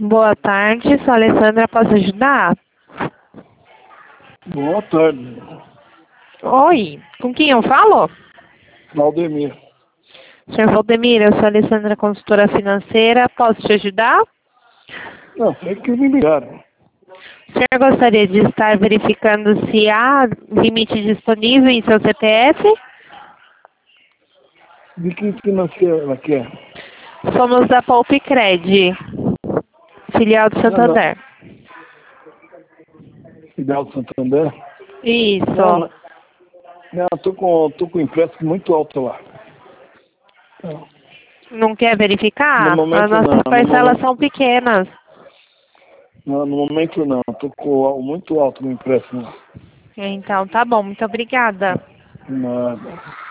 Boa tarde, sou a Alessandra, posso ajudar? Boa tarde, Oi, com quem eu falo? Valdemir. Senhor Valdemir, eu sou a Alessandra, consultora financeira, posso te ajudar? Não, foi que me ligaram. O senhor gostaria de estar verificando se há limite disponível em seu CPF? De que financeira ela quer? Somos da Cred, filial do Não. Santander. Fidel do Santander? Não, Isso. não. Não, tô com um empréstimo muito alto lá. Não. Não quer verificar? No As momento não, nossas parcelas são pequenas. no momento não. Tô com muito alto no empréstimo lá. Então, tá bom, muito obrigada. Nada.